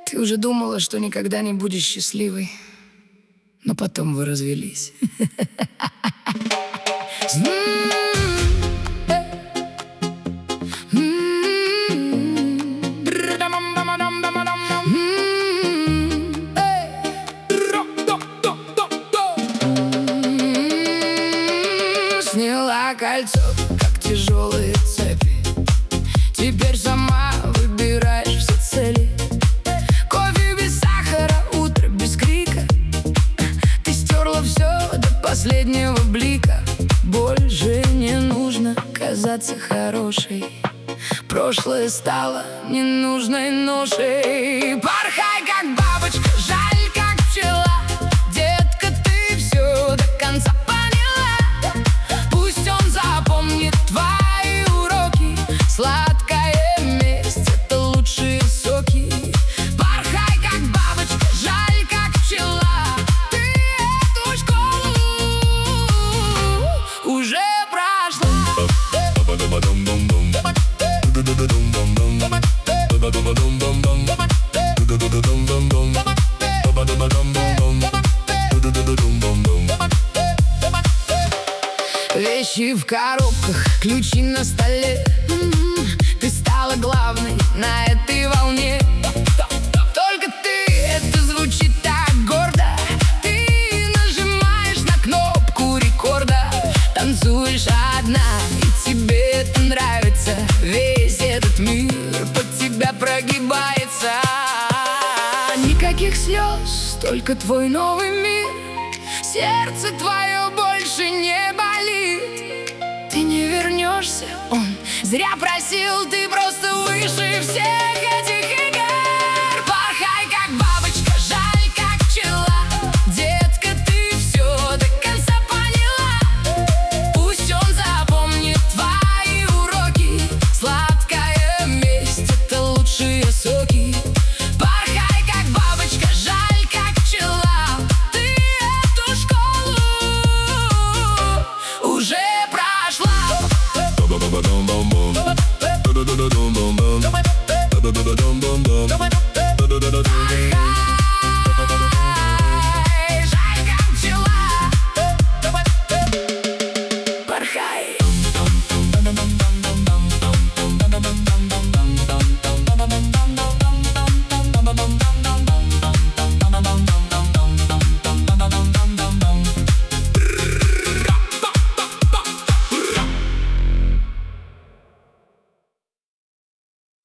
Ты уже думала, что никогда не будешь счастливой, но потом вы развелись. Сняла кольцо, как тяжелые цепи. Теперь сама выбираешь все цели. Кофе без сахара, утро без крика. Ты стерла все до последнего блика. Больше не нужно казаться хорошей. Прошлое стало ненужной ношей. Порхай, как бабочка, жаль, как пчела. Детка, ты все до конца поняла. Пусть он запомнит твои уроки. Сладкая месть — это лучшие соки. Порхай, как бабочка, жаль, как пчела. Ты эту школу уже прошла. Вещи в коробках, ключи на столе. Ты стала главной на этой волне. Только ты, это звучит так гордо. Ты нажимаешь на кнопку рекорда. Танцуешь одна, и тебе это нравится. Весь этот мир под тебя прогибается. Никаких слез, только твой новый мир. Сердце твое больше не болит. Ты не вернешься, он зря просил. Ты просто выше всех этих